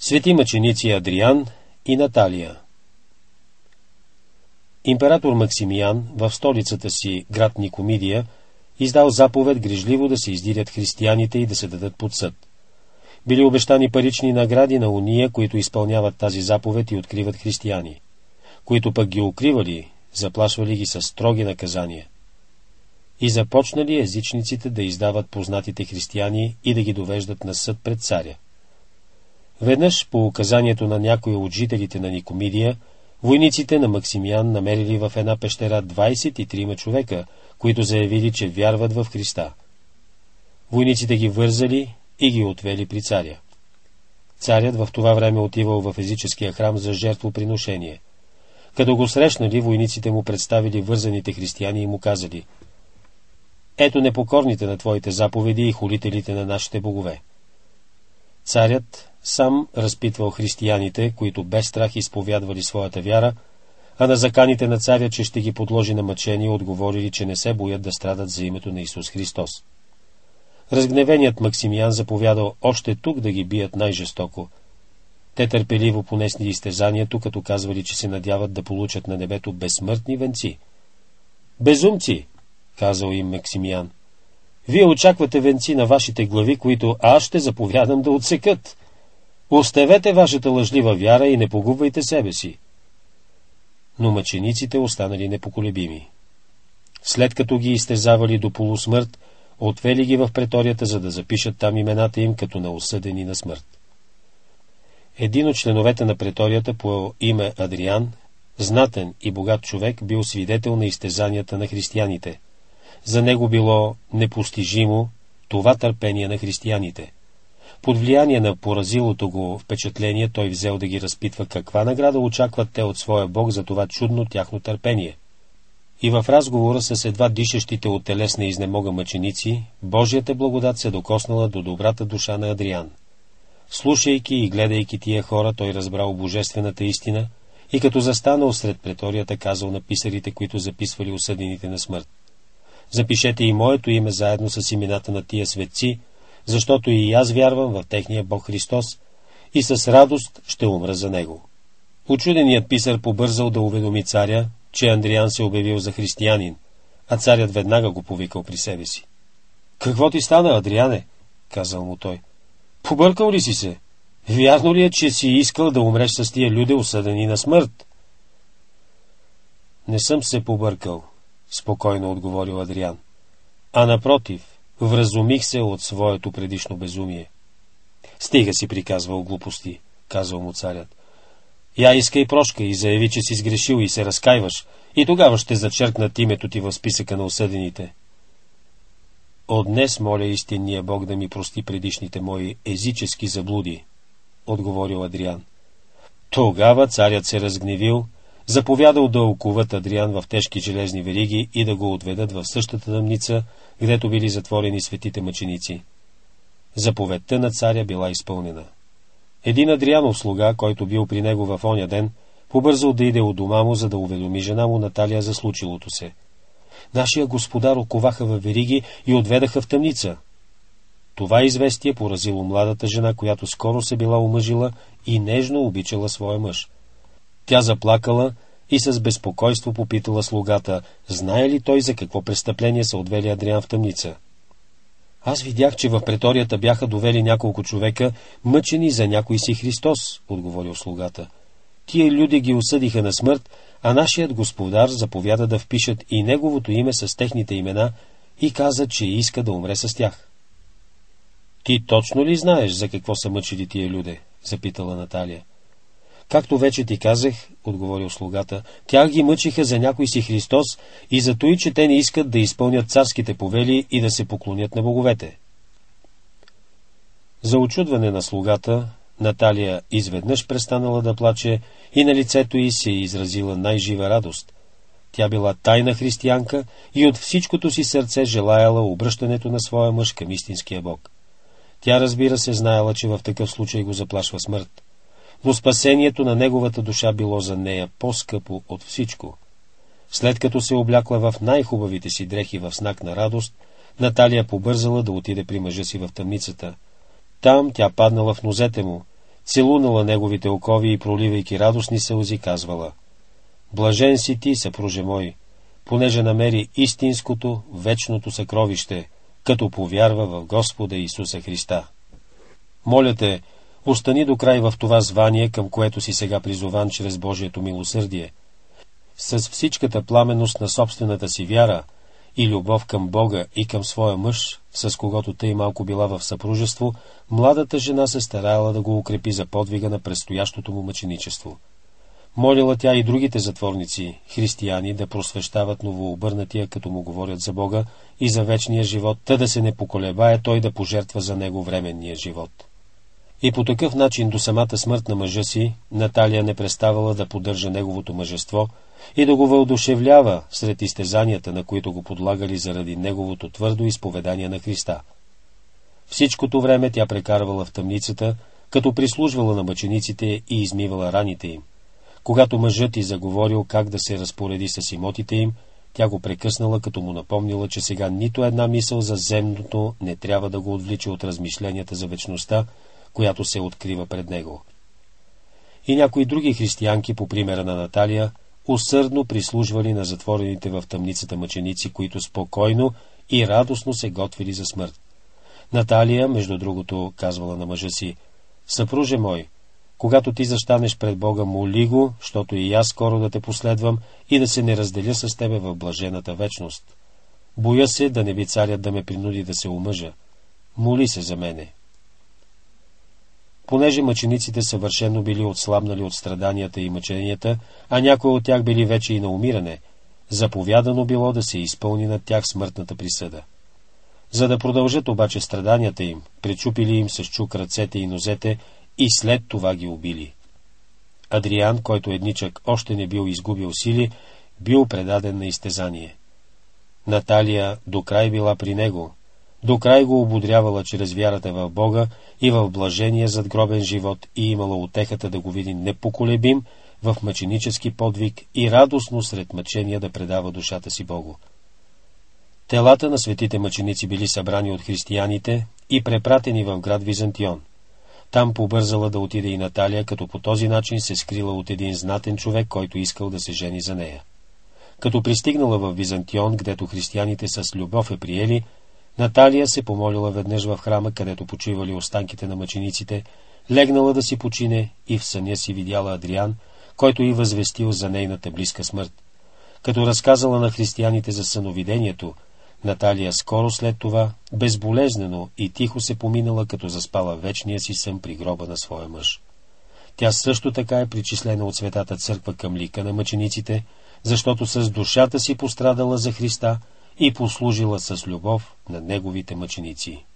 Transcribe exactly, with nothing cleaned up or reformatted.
Свети мъченици Адриан и Наталия. Император Максимиян в столицата си, град Никомидия, издал заповед грижливо да се издирят християните и да се дадат под съд. Били обещани парични награди на уния, които изпълняват тази заповед и откриват християни. Които пък ги укривали, заплашвали ги със строги наказания. И започнали езичниците да издават познатите християни и да ги довеждат на съд пред царя. Веднъж, по указанието на някои от жителите на Никомидия, войниците на Максимиян намерили в една пещера двайсет и трима човека, които заявили, че вярват в Христа. Войниците ги вързали и ги отвели при царя. Царят в това време отивал в езическия храм за жертвоприношение. Като го срещнали, войниците му представили вързаните християни и му казали: „Ето непокорните на твоите заповеди и хулителите на нашите богове.” Царят сам разпитвал християните, които без страх изповядвали своята вяра, а на заканите на царя, че ще ги подложи на мъчение, отговорили, че не се боят да страдат за името на Исус Христос. Разгневеният Максимиян заповядал още тук да ги бият най-жестоко. Те търпеливо понесли изтезанието, като казвали, че се надяват да получат на небето безсмъртни венци. „Безумци!” казал им Максимиян. „Вие очаквате венци на вашите глави, които аз ще заповядам да отсекат. Оставете вашата лъжлива вяра и не погубвайте себе си.” Но мъчениците останали непоколебими. След като ги изтезавали до полусмърт, отвели ги в преторията, за да запишат там имената им като на осъдени на смърт. Един от членовете на преторията по име Адриан, знатен и богат човек, бил свидетел на изтезанията на християните. За него било непостижимо това търпение на християните. Под влияние на поразилото го впечатление, той взел да ги разпитва каква награда очакват те от своя Бог за това чудно тяхно търпение. И в разговора с едва дишащите от телесна изнемога мъченици, Божията благодат се докоснала до добрата душа на Адриан. Слушайки и гледайки тия хора, той разбрал божествената истина и като застанал сред преторията, казал на писарите, които записвали осъдените на смърт: „Запишете и моето име заедно с имената на тия светци, защото и аз вярвам в техния Бог Христос и с радост ще умра за него.” Учуденият писар побързал да уведоми царя, че Адриан се обявил за християнин, а царят веднага го повикал при себе си. „Какво ти стана, Адриане?” казал му той. „Побъркал ли си се? Вярно ли е, че си искал да умреш с тия люде, осъдени на смърт?” „Не съм се побъркал”, спокойно отговорил Адриан, „а напротив, вразумих се от своето предишно безумие.” „Стига си приказвал глупости”, казал му царят. „Я искай прошка и заяви, че си сгрешил и се разкайваш, и тогава ще зачеркнат името ти в списъка на осъдените.” „От днес моля истинния Бог да ми прости предишните мои езически заблуди”, отговорил Адриан. Тогава царят се разгневил, заповядал да окуват Адриан в тежки железни вериги и да го отведат в същата тъмница, гдето били затворени светите мъченици. Заповедта на царя била изпълнена. Един Адрианов слуга, който бил при него в оня ден, побързал да иде от дома му, за да уведоми жена му Наталия за случилото се. „Нашия господар оковаха във вериги и отведаха в тъмница.” Това известие поразило младата жена, която скоро се била омъжила и нежно обичала своя мъж. Тя заплакала и с безпокойство попитала слугата, знае ли той за какво престъпление са отвели Адриан в тъмница. „Аз видях, че в преторията бяха довели няколко човека, мъчени за някой си Христос”, отговорил слугата. „Тия люди ги осъдиха на смърт, а нашият господар заповяда да впишат и неговото име с техните имена и каза, че иска да умре с тях.” „Ти точно ли знаеш за какво са мъчили тия люде?” запитала Наталия. „Както вече ти казах”, отговорил слугата, „тях ги мъчиха за някой си Христос и за той, че те не искат да изпълнят царските повели и да се поклонят на боговете.” За очудване на слугата, Наталия изведнъж престанала да плаче и на лицето й се изразила най-жива радост. Тя била тайна християнка и от всичкото си сърце желаяла обръщането на своя мъж към истинския Бог. Тя, разбира се, знаела, че в такъв случай го заплашва смърт, но спасението на неговата душа било за нея по-скъпо от всичко. След като се облякла в най-хубавите си дрехи в знак на радост, Наталия побързала да отиде при мъжа си в тъмницата. Там тя паднала в нозете му, целунала неговите окови и проливайки радостни сълзи, казвала: блажен си ти, съпруже мой, понеже намери истинското, вечното съкровище, като повярва в Господа Исуса Христа. Моля те, остани до край в това звание, към което си сега призован чрез Божието милосърдие. С всичката пламенност на собствената си вяра и любов към Бога и към своя мъж, с когото тъй малко била в съпружество, младата жена се старала да го укрепи за подвига на предстоящото му мъченичество. Молила тя и другите затворници, християни, да просвещават новообърнатия, като му говорят за Бога и за вечния живот, та да се не поколебае той да пожертва за него временния живот. И по такъв начин до самата смърт на мъжа си, Наталия не преставала да поддържа неговото мъжество и да го въодушевлява сред изтезанията, на които го подлагали заради неговото твърдо изповедание на Христа. Всичкото време тя прекарвала в тъмницата, като прислужвала на мъчениците и измивала раните им. Когато мъжът й заговорил как да се разпореди с имотите им, тя го прекъснала, като му напомнила, че сега нито една мисъл за земното не трябва да го отвлича от размишленията за вечността, която се открива пред него. И някои други християнки, по примера на Наталия, усърдно прислужвали на затворените в тъмницата мъченици, които спокойно и радостно се готвили за смърт. Наталия, между другото, казвала на мъжа си: съпруже мой, когато ти застанеш пред Бога, моли го, щото и аз скоро да те последвам и да се не разделя с тебе в блажената вечност. Боя се да не би царят да ме принуди да се омъжа. Моли се за мене. Понеже мъчениците съвършено били отслабнали от страданията и мъченията, а някои от тях били вече и на умиране, заповядано било да се изпълни над тях смъртната присъда. За да продължат обаче страданията им, пречупили им с чук ръцете и нозете и след това ги убили. Адриан, който едничък още не бил изгубил сили, бил предаден на изтезание. Наталия до край била при него, до край го ободрявала чрез вярата в Бога и в блажения задгробен живот и имала утехата да го види непоколебим в мъченически подвиг и радостно сред мъчения да предава душата си Богу. Телата на светите мъченици били събрани от християните и препратени в град Византион. Там побързала да отиде и Наталия, като по този начин се скрила от един знатен човек, който искал да се жени за нея. Като пристигнала в Византион, гдето християните с любов е приели, Наталия се помолила веднъж в храма, където почивали останките на мъчениците, легнала да си почине и в съня си видяла Адриан, който й възвестил за нейната близка смърт. Като разказала на християните за съновидението, Наталия скоро след това безболезнено и тихо се поминала, като заспала вечния си сън при гроба на своя мъж. Тя също така е причислена от Светата църква към лика на мъчениците, защото с душата си пострадала за Христа и послужила с любов на неговите мъченици.